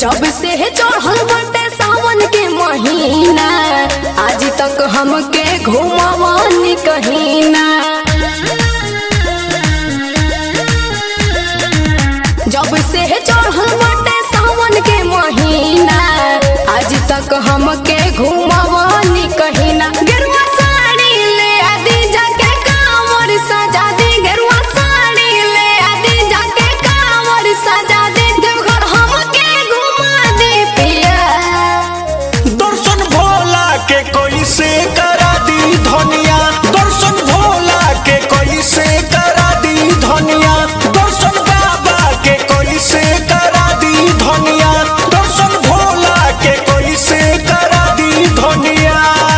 जब से चढ़ल बाटे सावन के महीना आज तक हमके घुमावानी कहीं ना। जब से चढ़ल बाटे सावन के महीना आज तक हमके घुमावानी कहीं ना। गेरुआ साड़ी ले आदि जाके कांवर सजा दे, गेरुआ साड़ी ले आदि जाके कांवर सजा दे, देवघर हमके घुमा दे पिया। दर्शन भोला के कोई से करा दी धनिया, दर्शन भोला के कोई से करा दी धनिया, दर्शन बाबा के कोई से करा दी धनिया, दर्शन भोला के कोई से करा दी धनिया।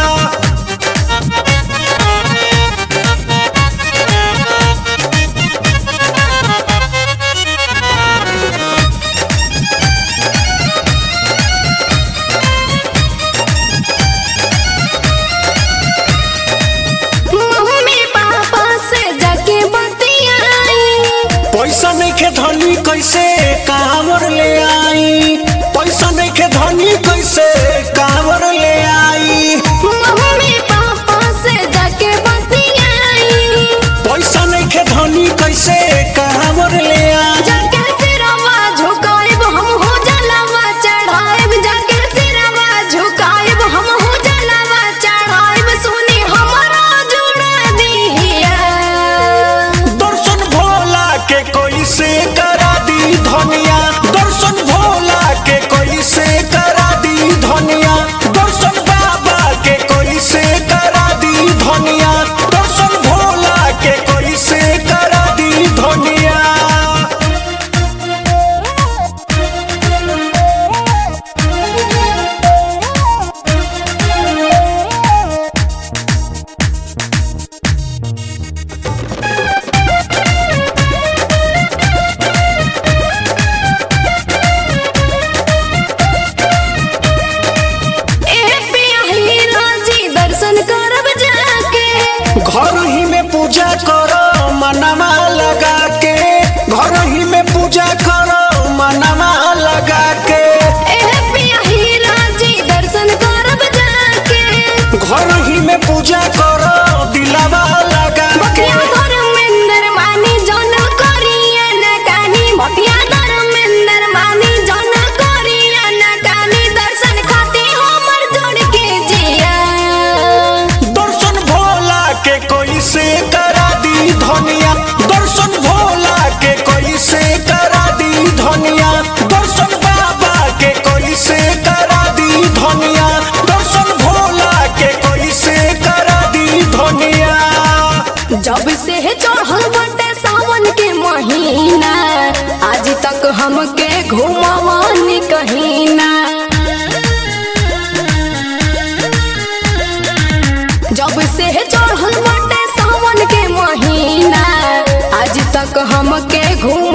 पैसा नहीं के धनी कैसे कांवर ले आई, पैसा नहीं के धनी कैसे कांवर ले आई, मम्मी पापा से जाके बतियाई। पैसा नहीं के धनी कैसे कांवर ले आई। जाके सिरवा झुकाएब हम हो जलवा चढ़ाएब, जाके सिरवा झुकाएब हम हो जलवा चढ़ाएब, सुनी हमारा जुड़ा दिया। दर्शन भोला के कोई से करा दी धनिया, दर्शन भोला के कोई से करा दी धनिया, दर्शन बाबा के कोई से करा दी धनिया, दर्शन भोला के कोई से करा दी धनिया। दर्शन करब जाके घर ही में पूजा करो मनवा लगा के, घर ही में पूजा करो मनवा लगा के, दर्शन करब जाके घर ही में पूजा करो दिलवा लगा के। धर्मेंद्र मानी जन करिया न कानी, भटिया धर्मेंद्र मानी जन करिया न कानी, दर्शन खाती हमर जोड़ के जिया। दर्शन भोला के कोई से करा दी धनिया, दर्शन भोला के कोई से करा दी धनिया, दर्शन बाबा के कोई से करा दी धनिया, दर्शन भोला के कोई से करा दी धनिया। जब से चढ़ल बाटे सावन के महीना आज तक हमके घुमावानी कहीं ना। जब से चढ़ल बाटे सावन के महीना आज तक हमके घुमा